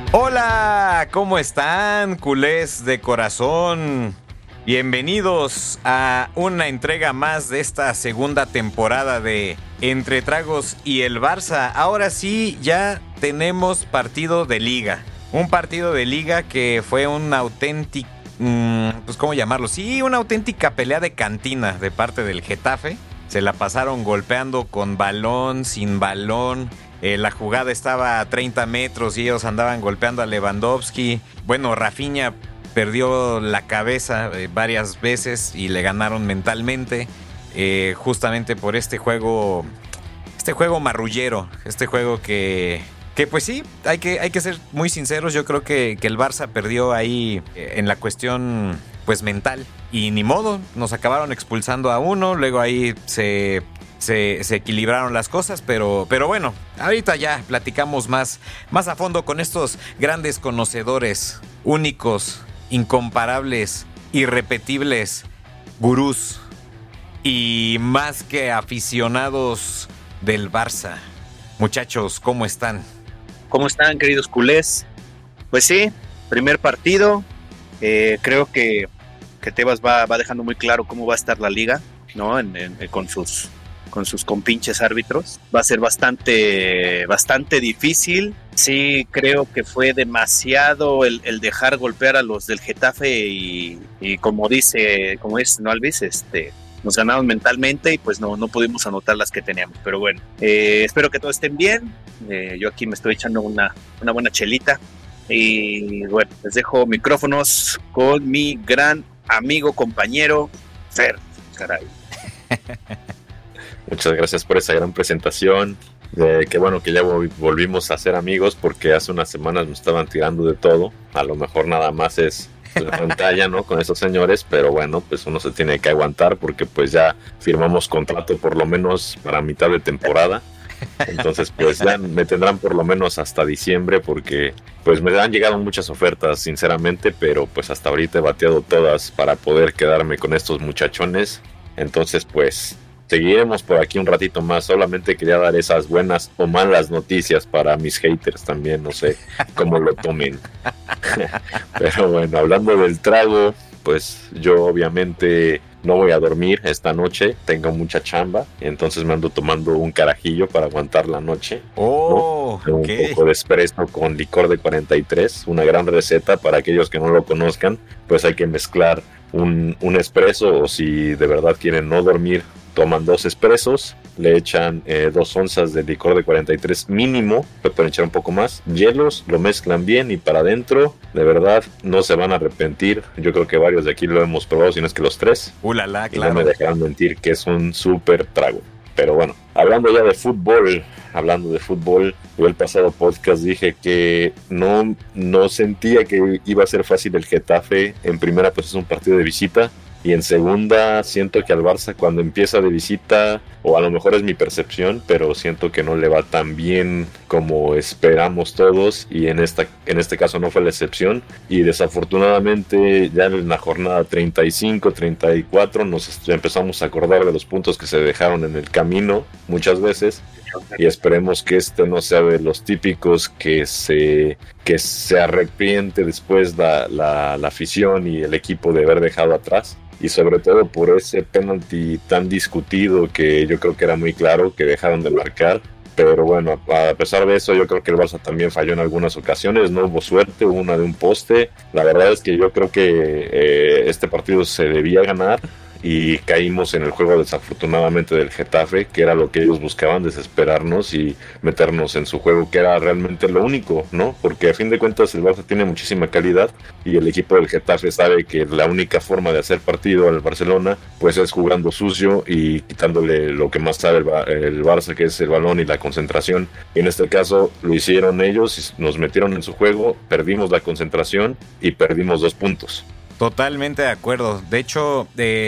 Hola, ¿cómo están, culés de corazón? Bienvenidos a una entrega más de esta segunda temporada de Entre Tragos y el Barça. Ahora sí, ya tenemos partido de liga. Un partido de liga que fue un auténtico, pues ¿cómo llamarlo? Sí, una auténtica pelea de cantina de parte del Getafe. Se la pasaron golpeando con balón, sin balón. La jugada estaba a 30 metros y ellos andaban golpeando a Lewandowski. Bueno, Rafinha perdió la cabeza varias veces y le ganaron mentalmente. Justamente por este juego marrullero. Este juego que pues sí, hay que ser muy sinceros. Yo creo que el Barça perdió ahí en la cuestión pues mental. Y ni modo, nos acabaron expulsando a uno. Luego ahí se equilibraron las cosas, pero bueno, ahorita ya platicamos más a fondo con estos grandes conocedores, únicos, incomparables, irrepetibles, gurús y más que aficionados del Barça. Muchachos, ¿cómo están? ¿Cómo están, queridos culés? Pues sí, primer partido. Creo que Tebas va dejando muy claro cómo va a estar la liga, ¿no? Con sus compinches árbitros. Va a ser bastante difícil. Sí, creo que fue demasiado el dejar golpear a los del Getafe y como dice, ¿no, Alvis? Nos ganaron mentalmente y pues no pudimos anotar las que teníamos. Pero bueno, espero que todos estén bien. Yo aquí me estoy echando una buena chelita. Y bueno, les dejo micrófonos con mi gran amigo, compañero, Fer. Caray. Muchas gracias por esa gran presentación. Qué bueno que ya volvimos a ser amigos, porque hace unas semanas nos estaban tirando de todo. A lo mejor nada más es la pantalla, ¿no? Con esos señores, pero bueno, pues uno se tiene que aguantar porque pues ya firmamos contrato por lo menos para mitad de temporada. Entonces pues ya me tendrán por lo menos hasta diciembre, porque pues me han llegado muchas ofertas sinceramente, pero pues hasta ahorita he bateado todas para poder quedarme con estos muchachones. Entonces pues seguiremos por aquí un ratito más. Solamente quería dar esas buenas o malas noticias para mis haters también, no sé cómo lo tomen. Pero bueno, hablando del trago, pues yo obviamente no voy a dormir esta noche, tengo mucha chamba, entonces me ando tomando un carajillo para aguantar la noche. Oh, ¿no? okay. Un poco de espresso con licor de 43, una gran receta para aquellos que no lo conozcan. Pues hay que mezclar un espresso, o si de verdad quieren no dormir, toman 2 espressos, le echan 2 onzas de licor de 43 mínimo, pueden echar un poco más, hielos, lo mezclan bien y para adentro, de verdad, no se van a arrepentir. Yo creo que varios de aquí lo hemos probado, si no es que los 3. Ulala, y claro. No me dejarán mentir que es un súper trago. Pero bueno, hablando ya de fútbol, yo el pasado podcast dije que no sentía que iba a ser fácil el Getafe. En primera, pues es un partido de visita. Y en segunda, siento que al Barça cuando empieza de visita, o a lo mejor es mi percepción, pero siento que no le va tan bien como esperamos todos, y en este caso no fue la excepción. Y desafortunadamente ya en la jornada 35, 34 nos empezamos a acordar de los puntos que se dejaron en el camino muchas veces, y esperemos que no sea de los típicos que se arrepiente después la afición y el equipo de haber dejado atrás. Y sobre todo por ese penalti tan discutido, que yo creo que era muy claro que dejaron de marcar. Pero bueno, a pesar de eso, yo creo que el Barça también falló en algunas ocasiones, no hubo suerte, hubo una de un poste. La verdad es que yo creo que este partido se debía ganar, y caímos en el juego desafortunadamente del Getafe, que era lo que ellos buscaban, desesperarnos y meternos en su juego, que era realmente lo único, ¿no? Porque a fin de cuentas el Barça tiene muchísima calidad, y el equipo del Getafe sabe que la única forma de hacer partido al Barcelona pues es jugando sucio y quitándole lo que más sabe el Barça, que es el balón y la concentración. Y en este caso lo hicieron ellos, nos metieron en su juego, perdimos la concentración y perdimos 2 puntos. Totalmente de acuerdo. De hecho,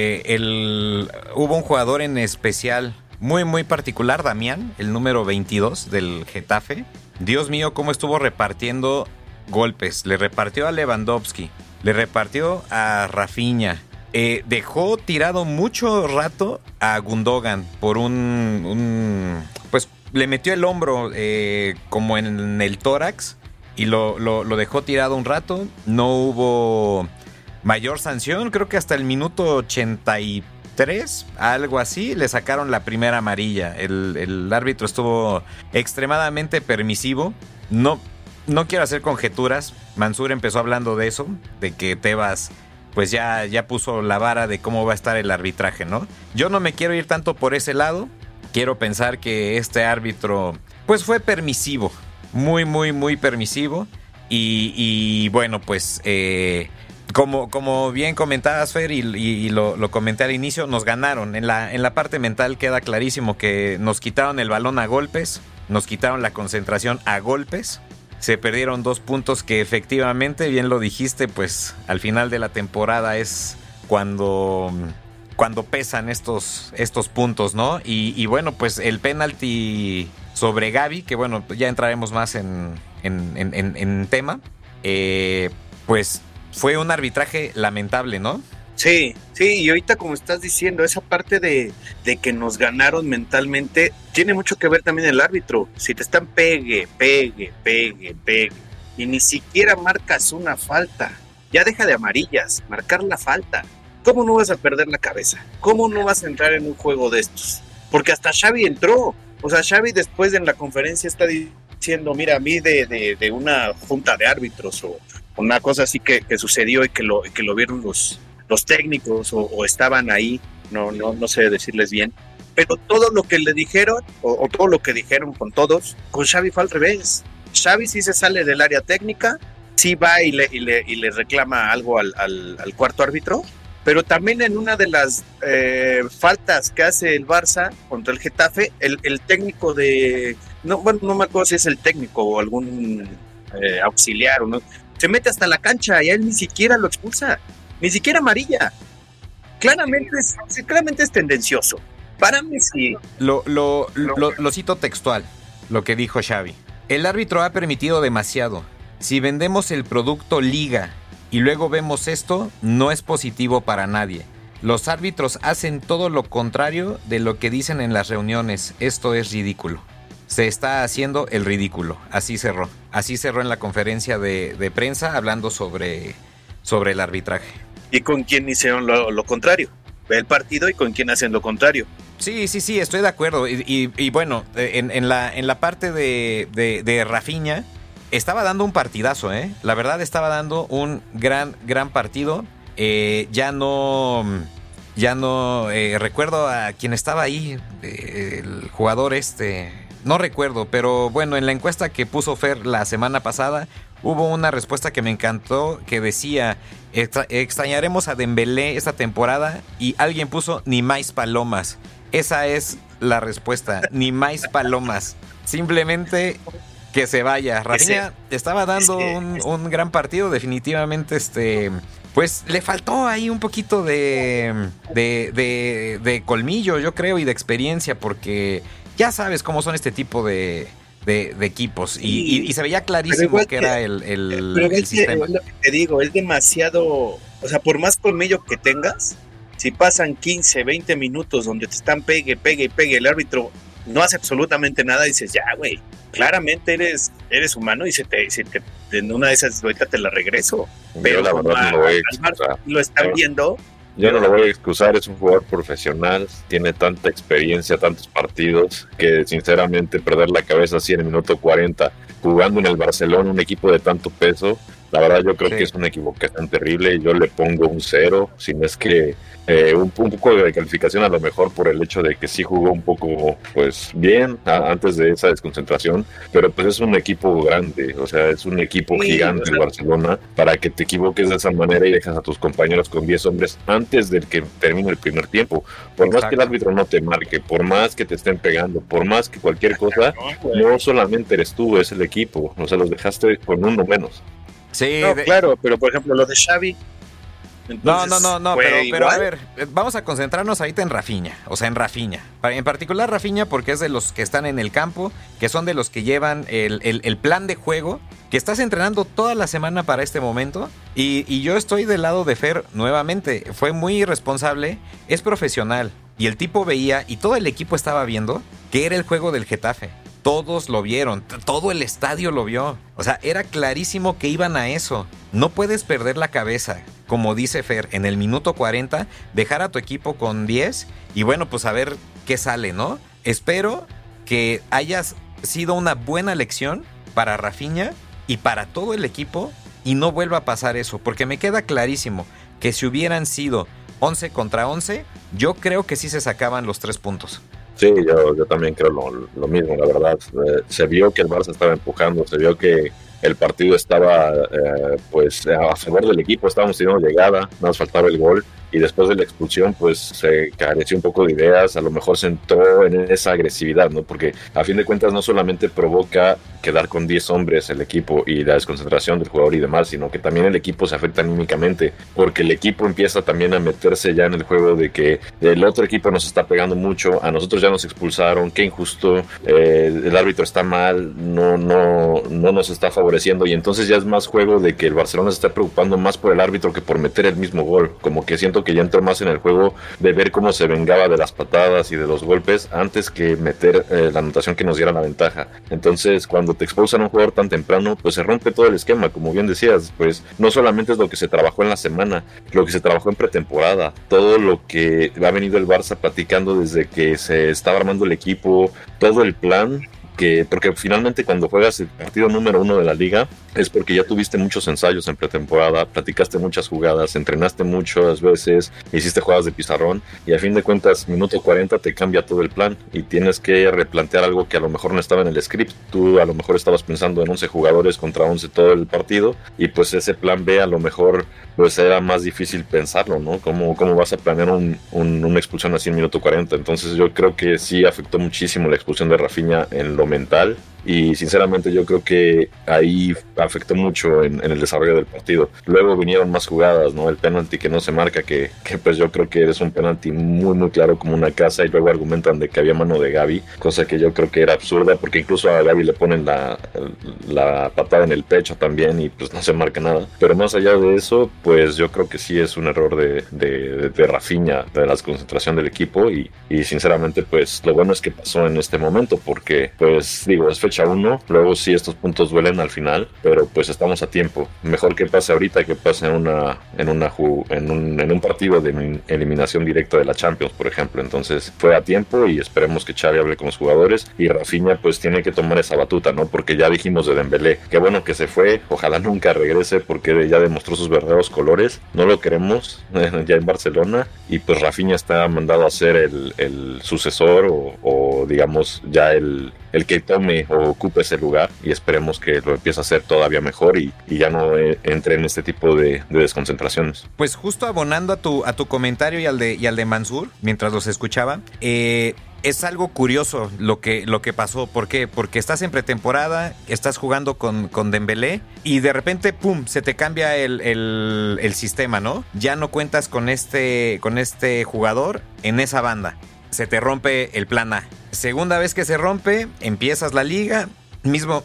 hubo un jugador en especial muy, muy particular, Damián, el número 22 del Getafe. Dios mío, cómo estuvo repartiendo golpes. Le repartió a Lewandowski, le repartió a Rafinha. Dejó tirado mucho rato a Gundogan por pues le metió el hombro como en el tórax. y lo dejó tirado un rato. No hubo mayor sanción, creo que hasta el minuto 83, algo así, le sacaron la primera amarilla. El árbitro estuvo extremadamente permisivo. No quiero hacer conjeturas. Mansur empezó hablando de eso, de que Tebas pues ya puso la vara de cómo va a estar el arbitraje, ¿no? Yo no me quiero ir tanto por ese lado. Quiero pensar que este árbitro pues fue permisivo, muy, muy, muy permisivo. Y bueno, pues como bien comentabas, Fer, y lo comenté al inicio, nos ganaron. En la parte mental queda clarísimo que nos quitaron el balón a golpes, nos quitaron la concentración a golpes. Se perdieron 2 puntos que efectivamente, bien lo dijiste, pues al final de la temporada es cuando pesan estos puntos, ¿no? Y bueno, pues el penalti sobre Gaby, que bueno, ya entraremos más en tema, pues fue un arbitraje lamentable, ¿no? Sí, y ahorita como estás diciendo, esa parte de que nos ganaron mentalmente, tiene mucho que ver también el árbitro. Si te están pegue, y ni siquiera marcas una falta, ya deja de amarillas, marcar la falta. ¿Cómo no vas a perder la cabeza? ¿Cómo no vas a entrar en un juego de estos? Porque hasta Xavi entró. O sea, Xavi después en la conferencia está diciendo, mira, a mí de una junta de árbitros o una cosa así que sucedió y que lo vieron los técnicos o estaban ahí, no sé decirles bien, pero todo lo que le dijeron o todo lo que dijeron con todos, con Xavi fue al revés. Xavi sí se sale del área técnica, sí va y le reclama algo al cuarto árbitro, pero también en una de las faltas que hace el Barça contra el Getafe, el técnico no me acuerdo si es el técnico o algún auxiliar o no, se mete hasta la cancha y a él ni siquiera lo expulsa. Ni siquiera amarilla. Claramente es tendencioso. Para mí sí. Lo cito textual, lo que dijo Xavi. El árbitro ha permitido demasiado. Si vendemos el producto Liga y luego vemos esto, no es positivo para nadie. Los árbitros hacen todo lo contrario de lo que dicen en las reuniones. Esto es ridículo. Se está haciendo el ridículo. Así cerró en la conferencia de prensa hablando sobre el arbitraje. ¿Y con quién hicieron lo contrario? Ve el partido y con quién hacen lo contrario. Sí, estoy de acuerdo. Y bueno, en la parte de Rafinha, estaba dando un partidazo, ¿eh? La verdad, estaba dando un gran partido. Ya no recuerdo a quién estaba ahí, el jugador no recuerdo, pero bueno, en la encuesta que puso Fer la semana pasada, hubo una respuesta que me encantó que decía, extrañaremos a Dembélé esta temporada, y alguien puso ni más palomas. Esa es la respuesta, ni más palomas. Simplemente que se vaya. Rafinha estaba dando un gran partido, definitivamente pues le faltó ahí un poquito de colmillo, yo creo, y de experiencia, porque ya sabes cómo son este tipo de equipos, y se veía clarísimo que era el sistema. Es lo que te digo, es demasiado, o sea, por más colmillo que tengas, si pasan 15, 20 minutos donde te están pegue, el árbitro no hace absolutamente nada, dices, ya, güey, claramente eres humano y en una de esas ahorita te la regreso. Pero la verdad lo están viendo. Yo no lo voy a excusar, es un jugador profesional, tiene tanta experiencia, tantos partidos, que sinceramente perder la cabeza así en el minuto 40, jugando en el Barcelona, un equipo de tanto peso, la verdad yo creo que es una equivocación terrible. Yo le pongo un 0, si no es que un poco de calificación a lo mejor por el hecho de que sí jugó un poco pues bien antes de esa desconcentración, pero pues es un equipo grande, o sea, es un equipo gigante el Barcelona, para que te equivoques de esa manera y dejas a tus compañeros con 10 hombres antes de que termine el primer tiempo. Por más que el árbitro no te marque, por más que te estén pegando, por más que cualquier cosa, no solamente eres tú, es el equipo, o sea, los dejaste con uno menos. Sí, claro, pero por ejemplo lo de Xavi. Entonces, no, pero a ver, vamos a concentrarnos ahorita en Rafinha, o sea, en Rafinha. En particular Rafinha, porque es de los que están en el campo, que son de los que llevan el plan de juego, que estás entrenando toda la semana para este momento, y yo estoy del lado de Fer nuevamente. Fue muy irresponsable, es profesional, y el tipo veía, y todo el equipo estaba viendo, que era el juego del Getafe. Todos lo vieron, todo el estadio lo vio. O sea, era clarísimo que iban a eso. No puedes perder la cabeza, como dice Fer, en el minuto 40, dejar a tu equipo con 10 y bueno, pues a ver qué sale, ¿no? Espero que hayas sido una buena lección para Rafinha y para todo el equipo y no vuelva a pasar eso, porque me queda clarísimo que si hubieran sido 11 contra 11, yo creo que sí se sacaban los 3 puntos. Sí, yo también creo lo mismo, la verdad. Se vio que el Barça estaba empujando, se vio que el partido estaba pues a favor del equipo, estábamos teniendo llegada, nos faltaba el gol y después de la expulsión pues se careció un poco de ideas, a lo mejor se entró en esa agresividad, ¿no? Porque a fin de cuentas no solamente provoca quedar con 10 hombres el equipo y la desconcentración del jugador y demás, sino que también el equipo se afecta anímicamente, porque el equipo empieza también a meterse ya en el juego de que el otro equipo nos está pegando mucho, a nosotros ya nos expulsaron, qué injusto, el árbitro está mal, no nos está favoreciendo, y entonces ya es más juego de que el Barcelona se está preocupando más por el árbitro que por meter el mismo gol, como que siento que ya entró más en el juego de ver cómo se vengaba de las patadas y de los golpes antes que meter la anotación que nos diera la ventaja. Entonces cuando te expulsan a un jugador tan temprano, pues se rompe todo el esquema, como bien decías, pues no solamente es lo que se trabajó en la semana, lo que se trabajó en pretemporada, todo lo que ha venido el Barça platicando desde que se estaba armando el equipo, todo el plan, porque finalmente cuando juegas el partido número 1 de la liga es porque ya tuviste muchos ensayos en pretemporada, platicaste muchas jugadas, entrenaste muchas veces, hiciste jugadas de pizarrón y a fin de cuentas minuto 40 te cambia todo el plan y tienes que replantear algo que a lo mejor no estaba en el script. Tú a lo mejor estabas pensando en 11 jugadores contra 11 todo el partido y pues ese plan B a lo mejor pues era más difícil pensarlo, ¿no? ¿Cómo vas a planear una expulsión así en minuto 40? Entonces yo creo que sí afectó muchísimo la expulsión de Rafinha en lo mental y sinceramente yo creo que ahí afectó mucho en el desarrollo del partido. Luego vinieron más jugadas, ¿no? El penalti que no se marca, que pues yo creo que es un penalti muy muy claro como una casa, y luego argumentan de que había mano de Gavi, cosa que yo creo que era absurda porque incluso a Gavi le ponen la patada en el pecho también y pues no se marca nada. Pero más allá de eso, pues yo creo que sí es un error de Rafinha, de la concentración del equipo y sinceramente pues lo bueno es que pasó en este momento porque pues digo, es fecha 1, luego sí estos puntos duelen al final, pero pues estamos a tiempo. Mejor que pase ahorita que pase en un partido de eliminación directa de la Champions, por ejemplo. Entonces fue a tiempo y esperemos que Xavi hable con los jugadores y Rafinha pues tiene que tomar esa batuta, ¿no? Porque ya dijimos de Dembélé, qué bueno que se fue, ojalá nunca regrese porque ya demostró sus verdaderos colores, no lo queremos ya en Barcelona y pues Rafinha está mandado a ser el sucesor o digamos ya el que tome o ocupe ese lugar y esperemos que lo empiece a hacer todavía mejor y ya no entre en este tipo de desconcentraciones. Pues justo abonando a tu comentario y al de Mansur, mientras los escuchaba, es algo curioso lo que pasó. ¿Por qué? Porque estás en pretemporada, estás jugando con Dembélé y de repente, ¡pum!, se te cambia el sistema, ¿no? Ya no cuentas con este jugador en esa banda. Se te rompe el plan A. Segunda vez que se rompe, empiezas la liga, mismo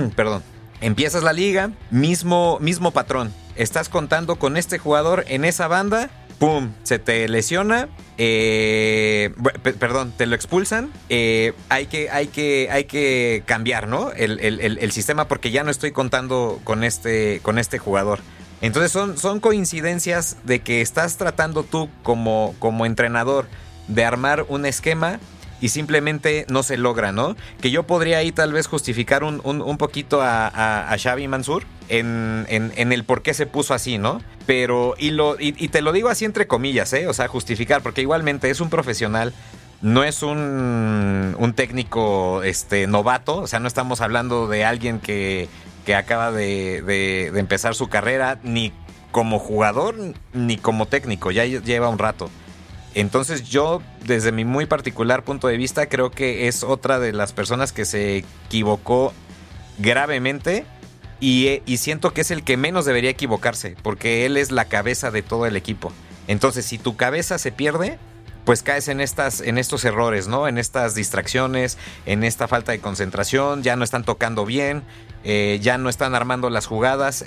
patrón. Estás contando con este jugador en esa banda, ¡pum!, se te lesiona, te lo expulsan, hay que cambiar, ¿no? El sistema porque ya no estoy contando con este jugador. Entonces son coincidencias de que estás tratando tú como entrenador de armar un esquema y simplemente no se logra, ¿no? Que yo podría ahí tal vez justificar un poquito a Xavi Mansur en el por qué se puso así, ¿no? Pero, y te lo digo así entre comillas, o sea, justificar, porque igualmente es un profesional, no es un técnico novato, o sea, no estamos hablando de alguien que acaba de empezar su carrera, ni como jugador, ni como técnico, ya lleva un rato. Entonces yo, desde mi muy particular punto de vista, creo que es otra de las personas que se equivocó gravemente y siento que es el que menos debería equivocarse, porque él es la cabeza de todo el equipo. Entonces, si tu cabeza se pierde, pues caes en estos errores, ¿no? En estas distracciones, en esta falta de concentración, ya no están tocando bien, ya no están armando las jugadas.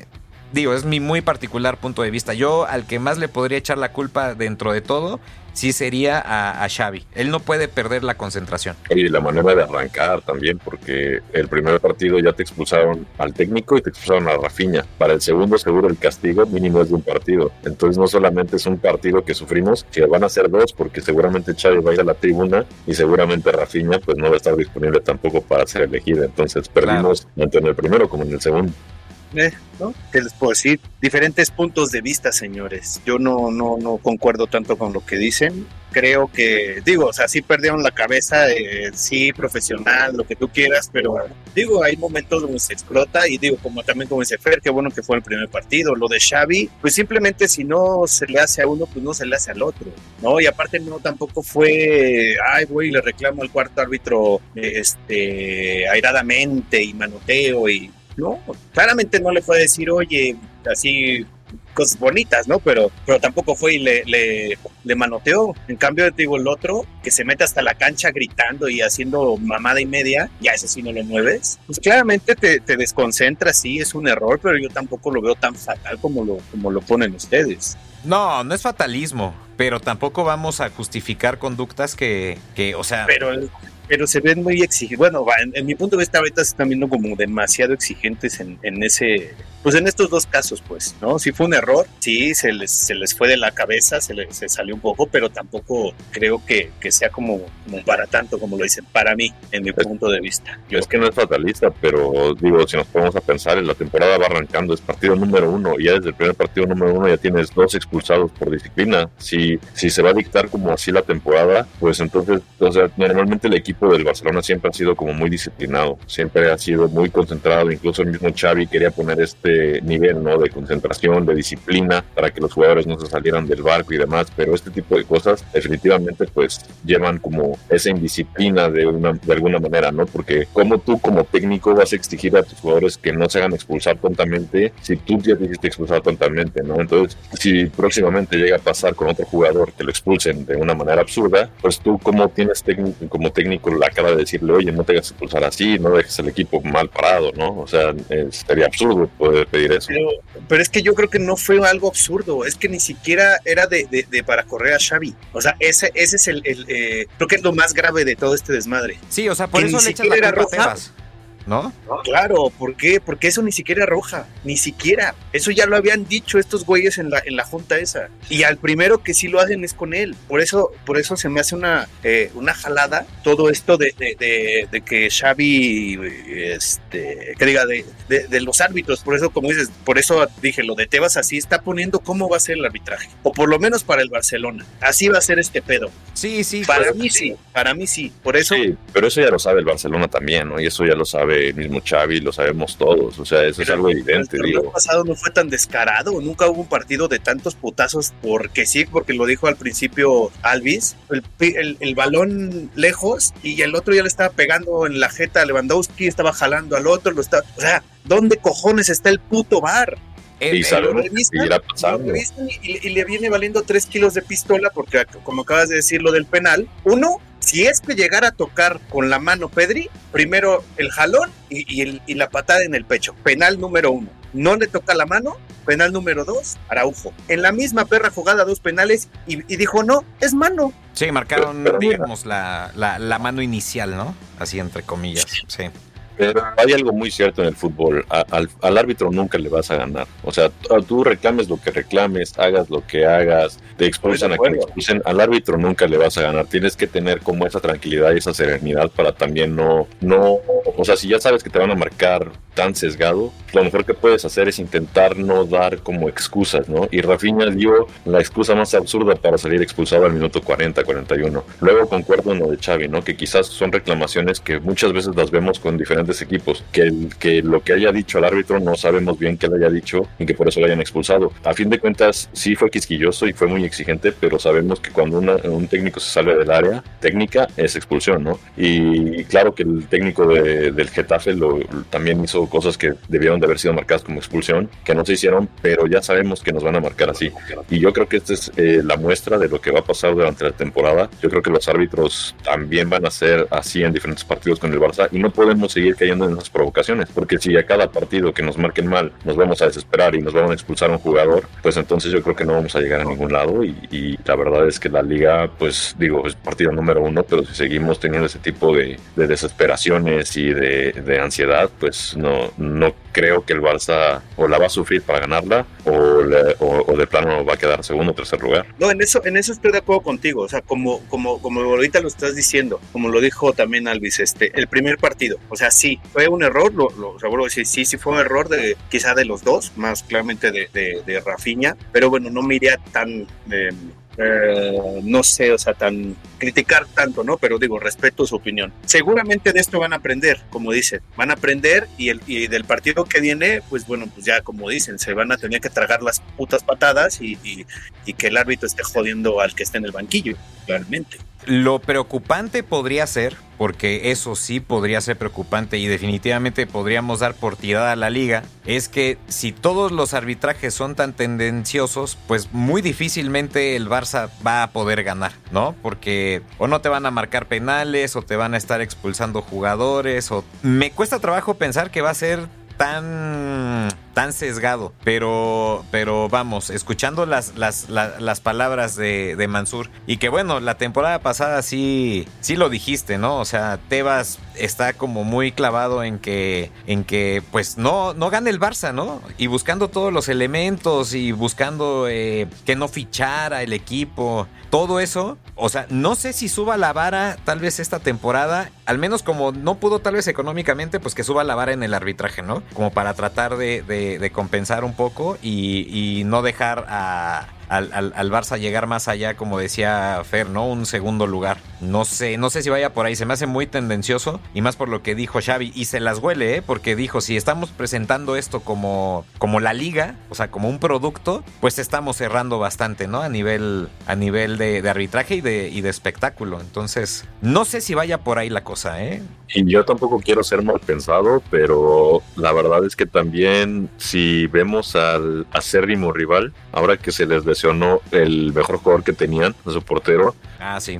digo, es mi muy particular punto de vista. Yo al que más le podría echar la culpa dentro de todo, sí sería a Xavi. Él no puede perder la concentración. Y la manera de arrancar también, porque el primer partido ya te expulsaron al técnico y te expulsaron a Rafinha. Para el segundo, seguro el castigo mínimo es de un partido. Entonces no solamente es un partido que sufrimos, sino van a ser dos, porque seguramente Xavi va a ir a la tribuna y seguramente Rafinha pues no va a estar disponible tampoco para ser elegido. Entonces perdimos tanto en el primero como en el segundo. ¿No? ¿Qué les puedo decir? Diferentes puntos de vista, señores. Yo no concuerdo tanto con lo que dicen. Creo que, digo, o sea, sí perdieron la cabeza, sí, profesional, lo que tú quieras, pero digo, hay momentos donde se explota y digo, como también como dice Fer, qué bueno que fue el primer partido. Lo de Xavi, pues simplemente si no se le hace a uno, pues no se le hace al otro, ¿no? Y aparte no tampoco fue, ay, güey, le reclamo al cuarto árbitro airadamente y manoteo y no, claramente no le fue a decir, oye, así cosas bonitas, ¿no? Pero tampoco fue y le manoteó. En cambio, te digo, el otro, que se mete hasta la cancha gritando y haciendo mamada y media, ya ese sí no lo mueves. Pues claramente te desconcentra, sí, es un error, pero yo tampoco lo veo tan fatal como lo ponen ustedes. No es fatalismo, pero tampoco vamos a justificar conductas que o sea... Pero se ven muy exigentes. Bueno, en mi punto de vista ahorita se están viendo como demasiado exigentes en ese, pues en estos dos casos, pues, ¿no? Sí fue un error, sí, se les fue de la cabeza, se salió un poco, pero tampoco creo que sea como para tanto, como lo dicen, para mí, en mi punto de vista. Es que no es fatalista, pero digo, si nos ponemos a pensar, en la temporada va arrancando, es partido número 1, y ya desde el primer partido número 1 ya tienes 2 expulsados por disciplina. Si se va a dictar como así la temporada, pues entonces, o sea, normalmente el equipo del Barcelona siempre ha sido como muy disciplinado, siempre ha sido muy concentrado, incluso el mismo Xavi quería poner este nivel, ¿no?, de concentración, de disciplina, para que los jugadores no se salieran del barco y demás, pero este tipo de cosas definitivamente pues llevan como esa indisciplina de alguna manera, ¿no? Porque como tú como técnico vas a exigir a tus jugadores que no se hagan expulsar tontamente si tú ya te hiciste expulsar tontamente, ¿no? Entonces, si próximamente llega a pasar con otro jugador que lo expulsen de una manera absurda, pues tú como tienes como técnico la cara de decirle, oye, no te hagas expulsar así, no dejes el equipo mal parado, ¿no? O sea, sería absurdo poder pedir eso. Pero es que yo creo que no fue algo absurdo, es que ni siquiera era de para correr a Xavi. O sea, ese es creo que es lo más grave de todo este desmadre. Sí, o sea, por eso le echan la culpa a Tebas, ¿no? Claro, ¿por qué? Porque eso ni siquiera es roja, ni siquiera. Eso ya lo habían dicho estos güeyes en la junta esa. Y al primero que sí lo hacen es con él. Por eso se me hace una jalada todo esto de que Xavi, que diga, de los árbitros. Por eso, como dices, por eso dije, lo de Tebas así está poniendo cómo va a ser el arbitraje. O por lo menos para el Barcelona. Así va a ser este pedo. Sí. Para mí sí. Por eso. Sí, pero eso ya lo sabe el Barcelona también, ¿no? Y eso ya lo sabe el mismo Xavi, lo sabemos todos, o sea, eso es algo evidente. El año pasado no fue tan descarado, nunca hubo un partido de tantos putazos porque lo dijo al principio Alvis, el balón lejos y el otro ya le estaba pegando en la jeta a Lewandowski, estaba jalando al otro, o sea, ¿dónde cojones está el puto VAR? Y sabemos que seguirá pasando. Y le viene valiendo 3 kilos de pistola porque, como acabas de decir, lo del penal, uno, si es que llegara a tocar con la mano Pedri, primero el jalón y la patada en el pecho, penal número 1. No le toca la mano, penal número 2, Araujo. En la misma perra jugada 2 penales y dijo, no, es mano. Sí, marcaron, digamos, la mano inicial, ¿no? Así entre comillas, sí. Pero hay algo muy cierto en el fútbol, al árbitro nunca le vas a ganar, o sea, tú reclames lo que reclames, hagas lo que hagas, te expulsan a quien expulsen, al árbitro nunca le vas a ganar, tienes que tener como esa tranquilidad y esa serenidad para también no, o sea, si ya sabes que te van a marcar tan sesgado, lo mejor que puedes hacer es intentar no dar como excusas, ¿no? Y Rafinha dio la excusa más absurda para salir expulsado al minuto 40, 41. Luego concuerdo en lo de Xavi, ¿no? Que quizás son reclamaciones que muchas veces las vemos con diferentes equipos, que lo que haya dicho el árbitro no sabemos bien qué le haya dicho y que por eso lo hayan expulsado. A fin de cuentas, sí fue quisquilloso y fue muy exigente, pero sabemos que cuando un técnico se sale del área técnica es expulsión, ¿no? Y claro que el técnico del Getafe también hizo o cosas que debieron de haber sido marcadas como expulsión, que no se hicieron, pero ya sabemos que nos van a marcar así. Y yo creo que esta es la muestra de lo que va a pasar durante la temporada. Yo creo que los árbitros también van a ser así en diferentes partidos con el Barça y no podemos seguir cayendo en esas provocaciones, porque si a cada partido que nos marquen mal nos vamos a desesperar y nos van a expulsar a un jugador, pues entonces yo creo que no vamos a llegar a ningún lado y la verdad es que la liga, pues digo, es partido número 1, pero si seguimos teniendo ese tipo de desesperaciones y de ansiedad, pues no creo que el Barça o la va a sufrir para ganarla o de plano va a quedar segundo o tercer lugar. No, en eso estoy de acuerdo contigo, o sea, como ahorita lo estás diciendo, como lo dijo también Alvis, el primer partido, o sea, sí, fue un error, lo vuelvo a decir, sí fue un error quizá de los dos, más claramente de Rafinha, pero bueno, no me iría tan... no sé, o sea, criticar tanto, ¿no? Pero digo, respeto su opinión. Seguramente de esto van a aprender, como dicen, van a aprender y del partido que viene, pues bueno, pues ya como dicen, se van a tener que tragar las putas patadas y que el árbitro esté jodiendo al que esté en el banquillo, claramente. Lo preocupante podría ser, porque eso sí podría ser preocupante y definitivamente podríamos dar por tirada a la liga, es que si todos los arbitrajes son tan tendenciosos, pues muy difícilmente el Barça va a poder ganar, ¿no? Porque o no te van a marcar penales o te van a estar expulsando jugadores o... Me cuesta trabajo pensar que va a ser tan sesgado, pero vamos, escuchando las palabras de Mansur, y que bueno, la temporada pasada sí lo dijiste, ¿no? O sea, Tebas está como muy clavado en que pues no gane el Barça, ¿no? Y buscando todos los elementos y buscando que no fichara el equipo, todo eso. O sea, no sé si suba la vara tal vez esta temporada, al menos como no pudo tal vez económicamente, pues que suba la vara en el arbitraje, ¿no? Como para tratar de compensar un poco y no dejar al Barça llegar más allá, como decía Fer, ¿no? Un segundo lugar. No sé si vaya por ahí, se me hace muy tendencioso y más por lo que dijo Xavi, y se las huele, porque dijo, si estamos presentando esto como la liga, o sea, como un producto, pues estamos cerrando bastante, ¿no? A nivel de arbitraje y de espectáculo. Entonces, no sé si vaya por ahí la cosa, ¿eh? Y yo tampoco quiero ser mal pensado, pero la verdad es que también si vemos al acérrimo rival, ahora que se les lesionó el mejor jugador que tenían, su portero, sí.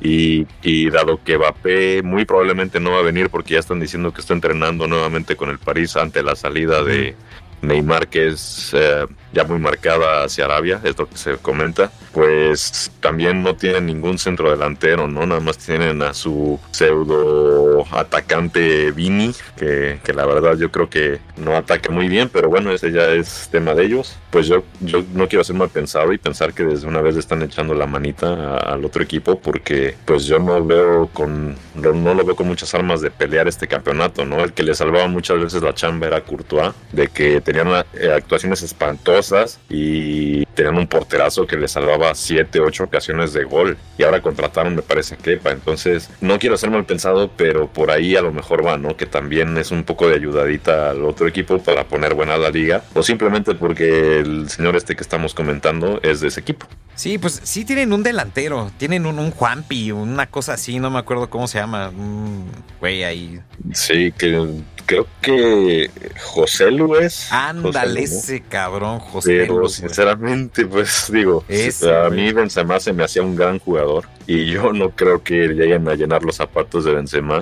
Y dado que Mbappé muy probablemente no va a venir porque ya están diciendo que está entrenando nuevamente con el París ante la salida de Neymar, que es ya muy marcada hacia Arabia, es lo que se comenta, pues también no tienen ningún centro delantero, ¿no? Nada más tienen a su pseudo atacante Vini, que la verdad yo creo que no ataca muy bien, pero bueno, ese ya es tema de ellos. Pues yo no quiero ser mal pensado y pensar que desde una vez le están echando la manita al otro equipo, porque pues yo no lo veo con muchas armas de pelear este campeonato, ¿no? El que le salvaba muchas veces la chamba era Courtois, de que tenían actuaciones espantosas y tenían un porterazo que le salvaba 7, 8 ocasiones de gol, y ahora contrataron, me parece, a Kepa. Entonces no quiero ser mal pensado, pero por ahí a lo mejor va, ¿no? Que también es un poco de ayudadita al otro equipo para poner buena la liga, o simplemente porque el señor que estamos comentando es de ese equipo. Sí, pues sí tienen un delantero, tienen un Juanpi, una cosa así, no me acuerdo cómo se llama, güey ahí. Sí, que creo que José Luis. Ándale, ese cabrón, José Luis. Pero sinceramente, pues digo, a mí Benzema se me hacía un gran jugador y yo no creo que lleguen a llenar los zapatos de Benzema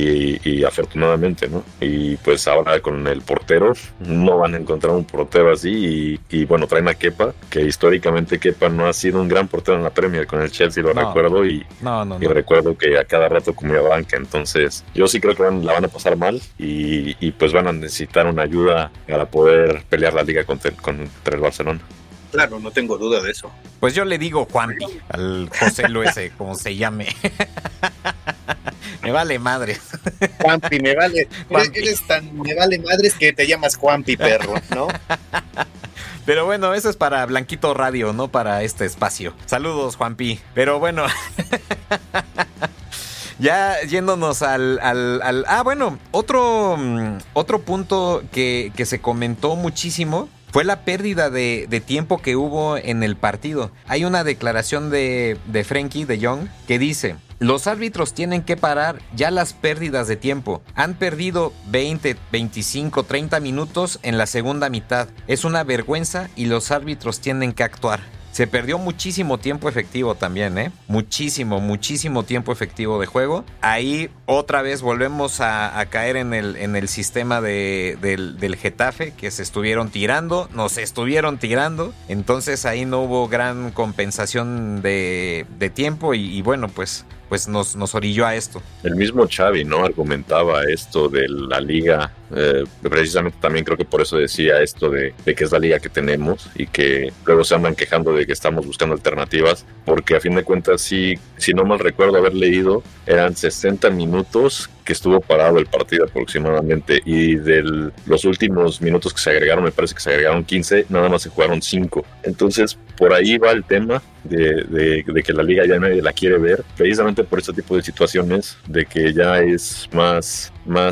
y afortunadamente, ¿no? Y pues ahora con el portero no van a encontrar un portero así y bueno, traen a Kepa, que históricamente Kepa no ha sido un gran portero en la Premier, con el Chelsea lo recuerdo y recuerdo que a cada rato comía banca. Entonces yo sí creo que la van a pasar mal y pues van a necesitar una ayuda para poder pelear la liga contra el Barcelona. Claro, no tengo duda de eso. Pues yo le digo Juanpi al José Luis, como se llame. Me vale madre. Juanpi, me vale. Me vale madres que te llamas Juanpi, perro, ¿no? Pero bueno, eso es para Blanquito Radio, no para este espacio. Saludos, Juanpi. Pero bueno. Ya yéndonos bueno, otro punto que se comentó muchísimo fue la pérdida de tiempo que hubo en el partido. Hay una declaración de Frenkie de Jong que dice: los árbitros tienen que parar ya las pérdidas de tiempo. Han perdido 20, 25, 30 minutos en la segunda mitad. Es una vergüenza y los árbitros tienen que actuar. Se perdió muchísimo tiempo efectivo también, muchísimo tiempo efectivo de juego. Ahí otra vez volvemos a caer en el sistema del Getafe, que nos estuvieron tirando. Entonces ahí no hubo gran compensación de tiempo y bueno, pues nos orilló a esto. El mismo Xavi, ¿no? Argumentaba esto de la liga, precisamente también creo que por eso decía esto de que es la liga que tenemos y que luego se andan quejando de que estamos buscando alternativas, porque a fin de cuentas, si no mal recuerdo haber leído, eran 60 minutos que estuvo parado el partido aproximadamente, y de los últimos minutos que se agregaron, me parece que se agregaron 15, nada más se jugaron 5. Entonces, por ahí va el tema de que la liga ya nadie la quiere ver, precisamente por este tipo de situaciones, de que ya es más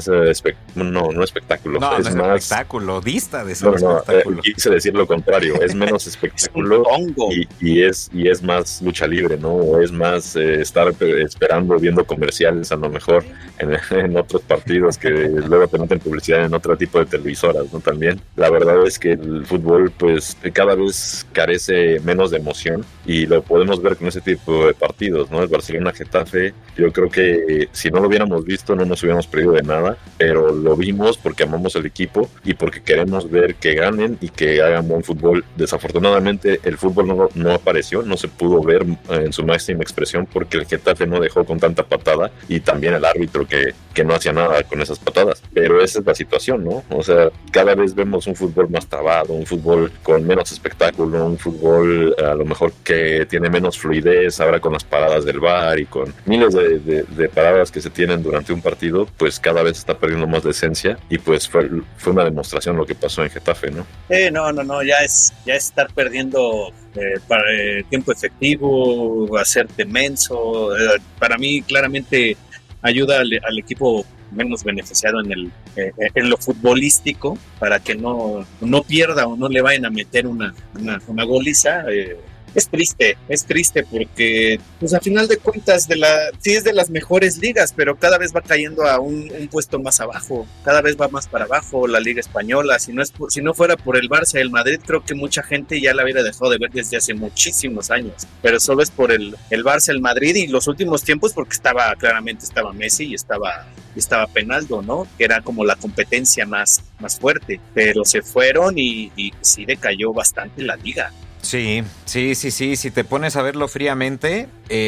espectáculo. No, es no más espectáculo, dista de ser espectáculo. Quise decir lo contrario, es menos espectáculo y es más lucha libre, ¿no? O es más estar esperando, viendo comerciales a lo mejor en otros partidos que luego te meten publicidad en otro tipo de televisoras, ¿no? También la verdad es que el fútbol pues cada vez carece menos de emoción, y lo podemos ver con ese tipo de partidos, ¿no? El Barcelona-Getafe, yo creo que si no lo hubiéramos visto no nos hubiéramos perdido de nada, pero lo vimos porque amamos el equipo y porque queremos ver que ganen y que hagan buen fútbol. Desafortunadamente el fútbol no apareció, no se pudo ver en su máxima expresión porque el Getafe no dejó con tanta patada, y también el árbitro que no hacía nada con esas patadas, pero esa es la situación, ¿no? O sea, cada vez vemos un fútbol más trabado, un fútbol con menos espectáculo, un fútbol a lo mejor que tiene menos fluidez ahora con las paradas del VAR y con miles de paradas que se tienen durante un partido, pues cada vez está perdiendo más de esencia, y pues fue una demostración lo que pasó en Getafe, ¿no? No, ya es estar perdiendo tiempo efectivo, hacerte menso. Para mí claramente ayuda al equipo menos beneficiado en lo futbolístico, para que no pierda o no le vayan a meter una goliza. Es triste porque pues a final de cuentas sí es de las mejores ligas, pero cada vez va cayendo a un puesto más abajo, cada vez va más para abajo la liga española. Si no fuera por el Barça y el Madrid, creo que mucha gente ya la hubiera dejado de ver desde hace muchísimos años, pero solo es por el Barça, el Madrid, y los últimos tiempos porque claramente estaba Messi y estaba Penaldo, ¿no? Que era como la competencia más fuerte, pero se fueron y sí decayó bastante la liga. Sí, si te pones a verlo fríamente,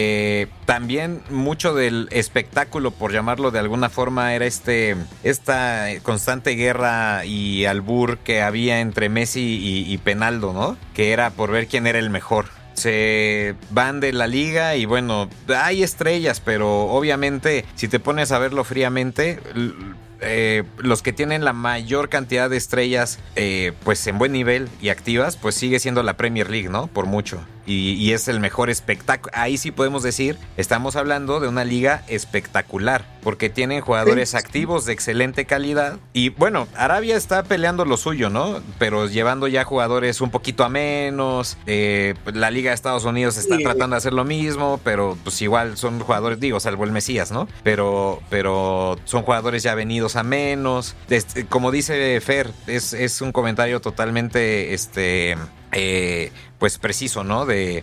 también mucho del espectáculo, por llamarlo de alguna forma, era esta constante guerra y albur que había entre Messi y Penaldo, ¿no? Que era por ver quién era el mejor. Se van de la liga y bueno, hay estrellas, pero obviamente si te pones a verlo fríamente, los que tienen la mayor cantidad de estrellas pues en buen nivel y activas, pues sigue siendo la Premier League, ¿no? Por mucho. Y es el mejor espectáculo. Ahí sí podemos decir, estamos hablando de una liga espectacular, porque tienen jugadores activos de excelente calidad. Y bueno, Arabia está peleando lo suyo, ¿no? Pero llevando ya jugadores un poquito a menos. La Liga de Estados Unidos está tratando de hacer lo mismo, pero pues igual son jugadores, salvo el Mesías, ¿no? Pero son jugadores ya venidos a menos. Como dice Fer, es un comentario totalmente pues preciso, ¿no? De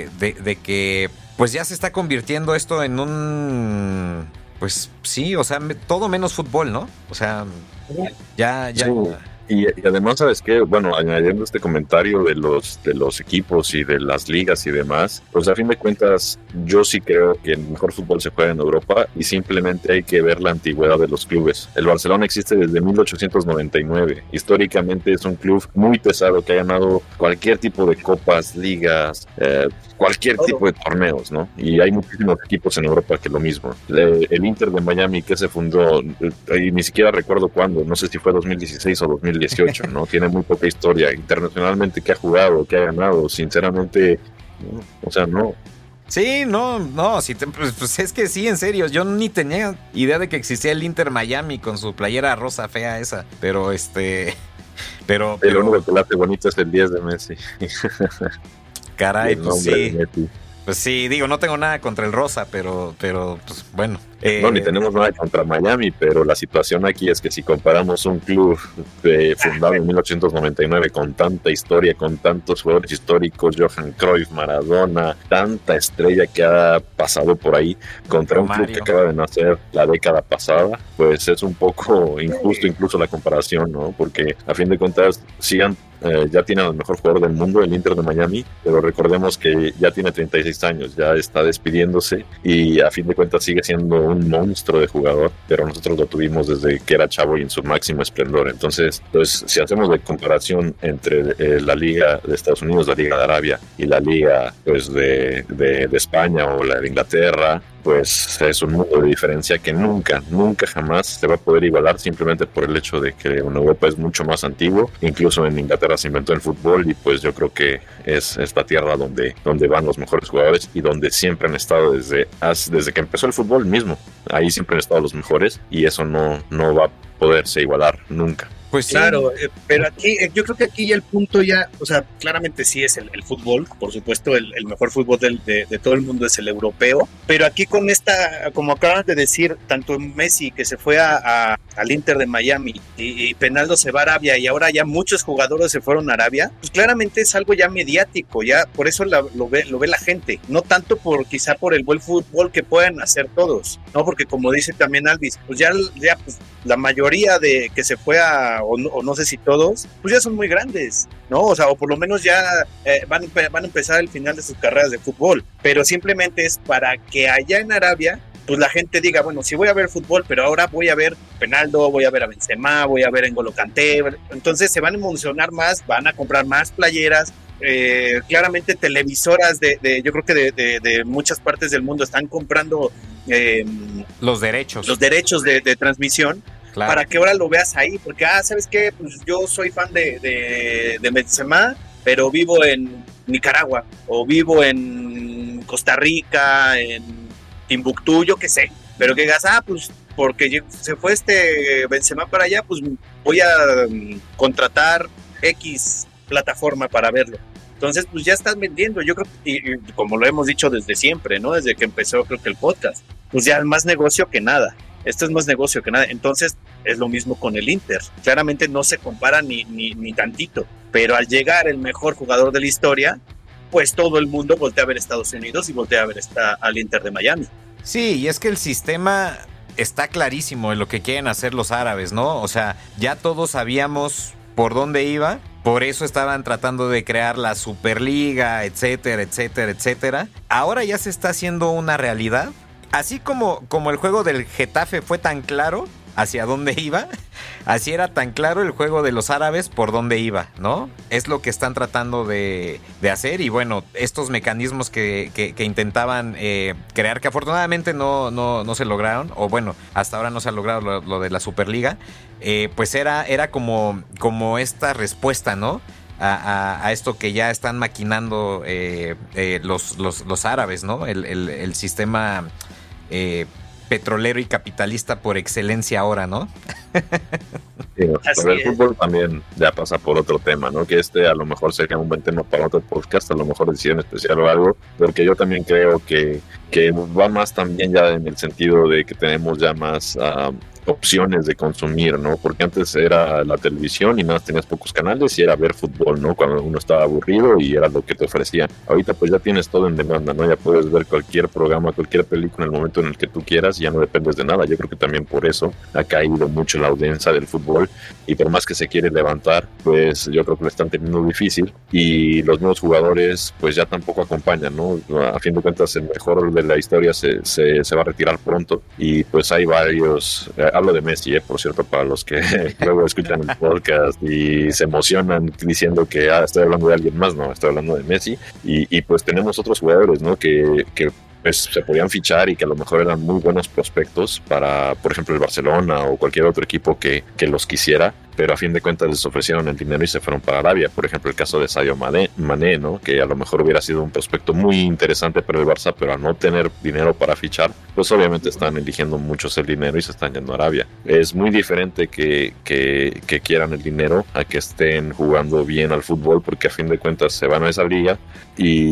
que pues ya se está convirtiendo esto en un, pues sí, o sea, todo menos fútbol, ¿no? O sea, ya. Sí. Y además, ¿sabes qué? Bueno, añadiendo este comentario de los equipos y de las ligas y demás, pues a fin de cuentas yo sí creo que el mejor fútbol se juega en Europa, y simplemente hay que ver la antigüedad de los clubes. El Barcelona existe desde 1899. Históricamente es un club muy pesado que ha ganado cualquier tipo de copas, ligas, cualquier tipo de torneos, ¿no? Y hay muchísimos equipos en Europa que lo mismo. El Inter de Miami, que se fundó, y ni siquiera recuerdo cuándo, no sé si fue 2016 o 2018, ¿no? Tiene muy poca historia internacionalmente que ha jugado, que ha ganado, sinceramente, ¿no? O sea, no. Sí, no, pues es que sí, en serio, yo ni tenía idea de que existía el Inter Miami con su playera rosa fea esa, pero pero el único que late bonito es el 10 de Messi. Caray, pues sí. Pues sí, digo, no tengo nada contra el rosa, pero pues bueno. No, ni tenemos nada contra Miami, pero la situación aquí es que si comparamos un club fundado en 1899 con tanta historia, con tantos jugadores históricos, Johan Cruyff, Maradona, tanta estrella que ha pasado por ahí, contra un club que acaba de nacer la década pasada, pues es un poco injusto incluso la comparación, ¿no? Porque a fin de cuentas, ya tiene al mejor jugador del mundo, el Inter de Miami, pero recordemos que ya tiene 36 años, ya está despidiéndose y a fin de cuentas sigue siendo un monstruo de jugador, pero nosotros lo tuvimos desde que era chavo y en su máximo esplendor. Entonces, pues si hacemos la comparación entre la Liga de Estados Unidos, la Liga de Arabia y la Liga pues de España o la de Inglaterra, pues es un mundo de diferencia que nunca jamás se va a poder igualar, simplemente por el hecho de que en Europa es mucho más antiguo. Incluso en Inglaterra se inventó el fútbol y pues yo creo que es esta tierra donde van los mejores jugadores y donde siempre han estado desde que empezó el fútbol mismo. Ahí siempre han estado los mejores y eso no va a poderse igualar nunca. Pues sí. Claro, pero aquí, yo creo que aquí ya el punto ya, o sea, claramente sí es el fútbol, por supuesto, el mejor fútbol de todo el mundo es el europeo, pero aquí con esta, como acaban de decir, tanto Messi que se fue al Inter de Miami y Penaldo se va a Arabia y ahora ya muchos jugadores se fueron a Arabia, pues claramente es algo ya mediático, ya por eso lo ve la gente, no tanto quizá por el buen fútbol que puedan hacer todos, ¿no? Porque como dice también Alvis, pues ya pues, la mayoría de que se fue o no sé si todos, pues ya son muy grandes, ¿no? O sea, o por lo menos ya van a empezar el final de sus carreras de fútbol, pero simplemente es para que allá en Arabia, pues la gente diga, bueno, sí voy a ver fútbol, pero ahora voy a ver Penaldo, voy a ver a Benzema, voy a ver a N'Golo Kanté, entonces se van a emocionar más, van a comprar más playeras, claramente televisoras yo creo que de muchas partes del mundo están comprando los derechos de transmisión. Claro. Para que ahora lo veas ahí, porque, ¿sabes qué? Pues yo soy fan de Benzema, pero vivo en Nicaragua, o vivo en Costa Rica, en Timbuktu, yo qué sé, pero que digas, pues porque se fue Benzema para allá, pues voy a contratar X plataforma para verlo. Entonces, pues ya estás vendiendo, yo creo, y como lo hemos dicho desde siempre, ¿no? Desde que empezó, creo que el podcast, pues ya es más negocio que nada. Esto es más negocio que nada. Entonces es lo mismo con el Inter. Claramente no se compara ni tantito. Pero al llegar el mejor jugador de la historia, pues todo el mundo voltea a ver Estados Unidos y voltea a ver al Inter de Miami. Sí, y es que el sistema está clarísimo en lo que quieren hacer los árabes, ¿no? O sea, ya todos sabíamos por dónde iba. Por eso estaban tratando de crear la Superliga, etcétera, etcétera, etcétera. Ahora ya se está haciendo una realidad. Así como el juego del Getafe fue tan claro hacia dónde iba, así era tan claro el juego de los árabes por dónde iba, ¿no? Es lo que están tratando de hacer y bueno, estos mecanismos que intentaban crear, que afortunadamente no se lograron, o bueno, hasta ahora no se ha logrado lo de la Superliga, pues era como esta respuesta, ¿no? A esto que ya están maquinando los árabes, ¿no? El sistema petrolero y capitalista por excelencia ahora, ¿no? Sí, pero el fútbol también ya pasa por otro tema, ¿no? Que a lo mejor sería un buen tema para otro podcast, a lo mejor decisión especial o algo, porque yo también creo que va más también ya en el sentido de que tenemos ya más opciones de consumir, ¿no? Porque antes era la televisión y nada, tenías pocos canales y era ver fútbol, ¿no? Cuando uno estaba aburrido y era lo que te ofrecían. Ahorita pues ya tienes todo en demanda, ¿no? Ya puedes ver cualquier programa, cualquier película en el momento en el que tú quieras y ya no dependes de nada. Yo creo que también por eso ha caído mucho la audiencia del fútbol y por más que se quiere levantar, pues yo creo que lo están teniendo difícil y los nuevos jugadores pues ya tampoco acompañan, ¿no? A fin de cuentas el mejor de la historia se va a retirar pronto y pues hay varios... Hablo de Messi, por cierto, para los que luego escuchan el podcast y se emocionan diciendo que estoy hablando de alguien más, no, estoy hablando de Messi y pues tenemos otros jugadores, ¿no? Que pues se podían fichar y que a lo mejor eran muy buenos prospectos para, por ejemplo, el Barcelona o cualquier otro equipo que los quisiera, pero a fin de cuentas les ofrecieron el dinero y se fueron para Arabia. Por ejemplo, el caso de Sadio Mané, ¿no? Que a lo mejor hubiera sido un prospecto muy interesante para el Barça, pero al no tener dinero para fichar, pues obviamente están eligiendo muchos el dinero y se están yendo a Arabia. Es muy diferente que quieran el dinero a que estén jugando bien al fútbol, porque a fin de cuentas se van a esa liga y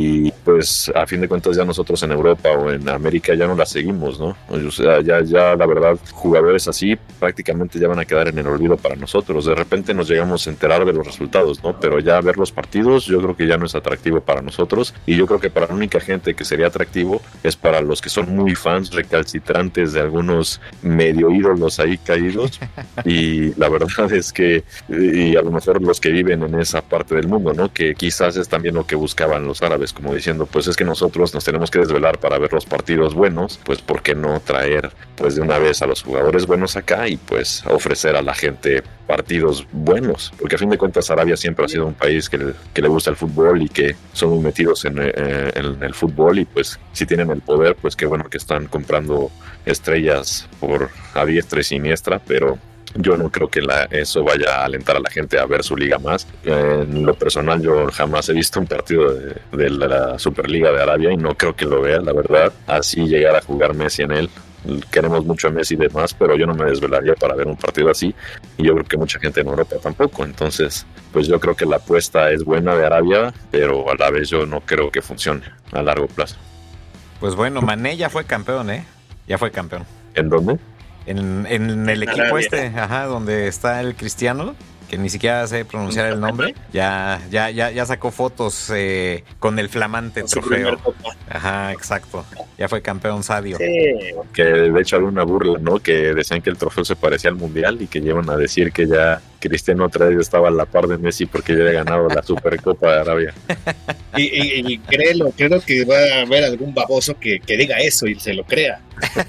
pues a fin de cuentas ya nosotros en Europa o en América ya no la seguimos, ¿no? O sea, ya la verdad, jugadores así prácticamente ya van a quedar en el olvido para nosotros. De repente nos llegamos a enterar de los resultados, ¿no? Pero ya ver los partidos yo creo que ya no es atractivo para nosotros, y yo creo que para la única gente que sería atractivo es para los que son muy fans recalcitrantes de algunos medio ídolos ahí caídos, y la verdad es que, y a lo mejor los que viven en esa parte del mundo, ¿no? Que quizás es también lo que buscaban los árabes, como diciendo, pues es que nosotros nos tenemos que desvelar para ver los partidos buenos, pues ¿por qué no traer pues de una vez a los jugadores buenos acá y pues ofrecer a la gente partidos buenos? Porque a fin de cuentas Arabia siempre ha sido un país que le gusta el fútbol y que son muy metidos en el fútbol, y pues si tienen el poder, pues qué bueno que están comprando estrellas por a diestra y siniestra, pero yo no creo que eso vaya a alentar a la gente a ver su liga más. En lo personal, yo jamás he visto un partido de la Superliga de Arabia y no creo que lo vea, la verdad. Así llegar a jugar Messi en él. Queremos mucho a Messi y demás, pero yo no me desvelaría para ver un partido así, y yo creo que mucha gente en Europa tampoco. Entonces, pues yo creo que la apuesta es buena de Arabia, pero a la vez yo no creo que funcione a largo plazo. Pues bueno, Mané ya fue campeón, ya fue campeón. ¿En dónde? En el equipo donde está el Cristiano, que ni siquiera sé pronunciar el nombre, ya sacó fotos con el flamante trofeo. Ajá, exacto. Ya fue campeón Sadio. Sí. Que de hecho había una burla, ¿no? Que decían que el trofeo se parecía al Mundial, y que llevan a decir que ya Cristiano otra vez estaba a la par de Messi porque ya había ganado la Supercopa de Arabia. Y creo que va a haber algún baboso que diga eso y se lo crea.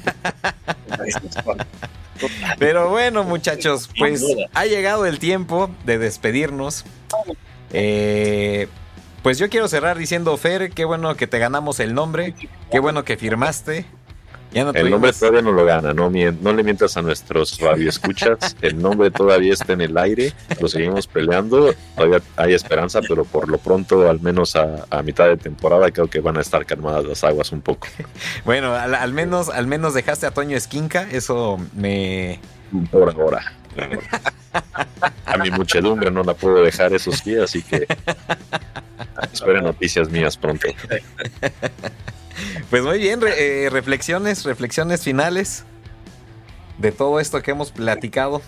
Pero bueno, muchachos, pues ha llegado el tiempo de despedirnos. Pues yo quiero cerrar diciendo, Fer, qué bueno que te ganamos el nombre, qué bueno que firmaste. Ya no el nombre todavía no lo gana, no le mientas a nuestros radioescuchas. El nombre todavía está en el aire, lo seguimos peleando, todavía hay esperanza, pero por lo pronto, al menos a mitad de temporada, creo que van a estar calmadas las aguas un poco. Bueno, al menos dejaste a Toño Esquinca, eso me... Por ahora. A mi muchedumbre no la puedo dejar, eso sí, así que esperen noticias mías pronto. Pues muy bien, reflexiones finales de todo esto que hemos platicado.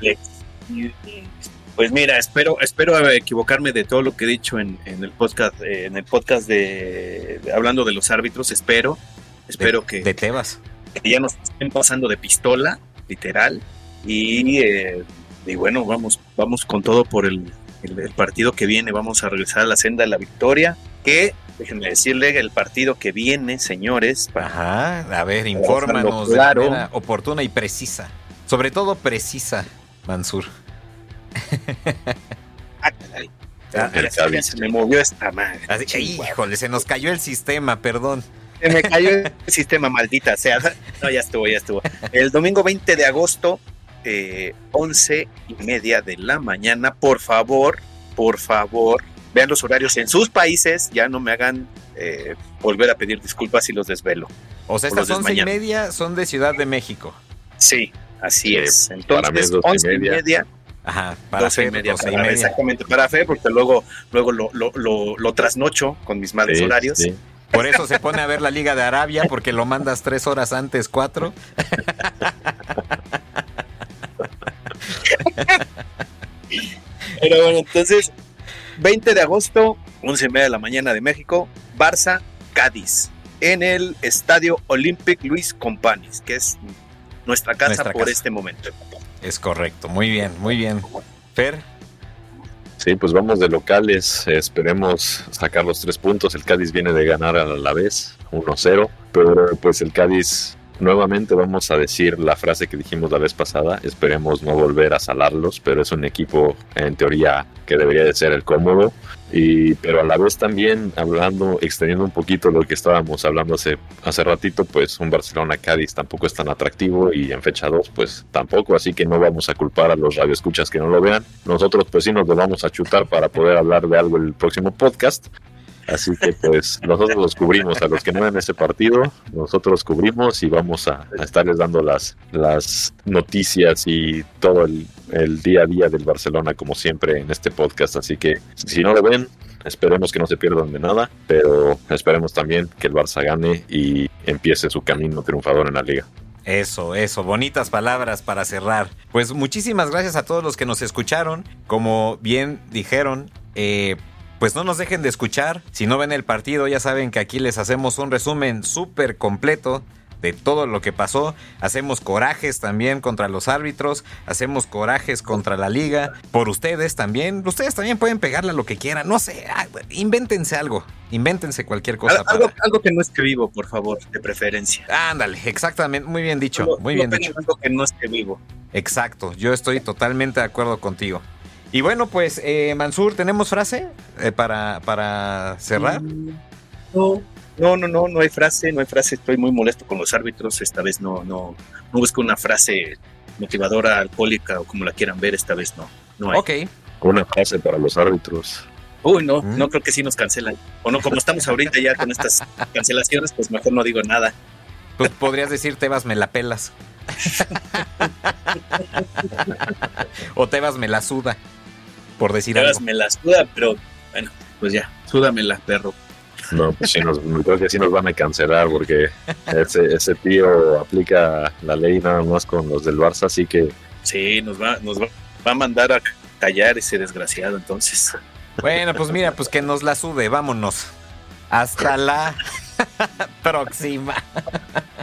Pues mira, espero equivocarme de todo lo que he dicho en el podcast de hablando de los árbitros. Espero que de Tebas, que ya nos estén pasando de pistola, literal, y bueno, vamos con todo por el partido que viene. Vamos a regresar a la senda de la victoria, que déjenme decirle, el partido que viene, señores. Ajá, a ver, infórmanos claro, de manera oportuna y precisa. Sobre todo precisa, Mansur. Se me movió esta madre. Híjole, se nos cayó el sistema, perdón. Se me cayó el sistema, maldita sea. No, ya estuvo. El domingo 20 de agosto, 11:30 de la mañana. Por favor, vean los horarios en sus países, ya no me hagan volver a pedir disculpas si los desvelo. O sea, estas 11:30 son de Ciudad de México. Sí, así es. Entonces, 11:30. Ajá, para 12:30. Exactamente, para Fe, porque luego lo trasnocho con mis malos horarios. Sí. Por eso se pone a ver la Liga de Arabia, porque lo mandas 3 horas antes, 4. Pero bueno, entonces 20 de agosto, 11:30 de la mañana de México, Barça, Cádiz, en el Estadio Olympic Luis Companys, que es nuestra casa por este momento. Es correcto, muy bien. Fer. Sí, pues vamos de locales, esperemos sacar los 3 puntos. El Cádiz viene de ganar al Alavés 1-0, pero pues el Cádiz, nuevamente vamos a decir la frase que dijimos la vez pasada, esperemos no volver a salarlos, pero es un equipo en teoría que debería de ser el cómodo, pero a la vez también extendiendo un poquito lo que estábamos hablando hace ratito, pues un Barcelona-Cádiz tampoco es tan atractivo, y en fecha 2 pues tampoco, así que no vamos a culpar a los radioescuchas que no lo vean. Nosotros pues sí nos lo vamos a chutar para poder hablar de algo en el próximo podcast. Así que pues nosotros los cubrimos, a los que no ven ese partido, nosotros cubrimos y vamos a estarles dando las noticias y todo el día a día del Barcelona como siempre en este podcast. Así que si no lo ven, Esperemos que no se pierdan de nada, pero esperemos también que el Barça gane y empiece su camino triunfador en la liga. Eso, bonitas palabras para cerrar. Pues muchísimas gracias a todos los que nos escucharon. Como bien dijeron, pues no nos dejen de escuchar. Si no ven el partido, ya saben que aquí les hacemos un resumen súper completo de todo lo que pasó. Hacemos corajes también contra los árbitros, hacemos corajes contra la liga, por ustedes también pueden pegarle a lo que quieran, no sé, invéntense algo, invéntense cualquier cosa. Algo que no esté vivo, por favor, de preferencia. Ándale, exactamente, muy bien dicho, muy bien dicho. Algo que no esté vivo. Exacto, yo estoy totalmente de acuerdo contigo. Y bueno, pues, Mansur, ¿tenemos frase para cerrar? No hay frase, estoy muy molesto con los árbitros, esta vez no busco una frase motivadora, alcohólica o como la quieran ver, esta vez no hay. Ok. Una frase para los árbitros. Uy, no creo que sí nos cancelan, o no, como estamos ahorita ya con estas cancelaciones, pues mejor no digo nada. Pues podrías decir, Tebas, me la pelas. O Tebas me la suda, por decir Tebas algo. me la suda, pero bueno, pues ya, súdamela, perro. No, pues sí creo que sí nos van a cancelar porque ese tío aplica la ley nada más con los del Barça, así que... Sí, nos va a mandar a callar ese desgraciado, entonces. Bueno, pues mira, pues que nos la sude, vámonos. Hasta la próxima.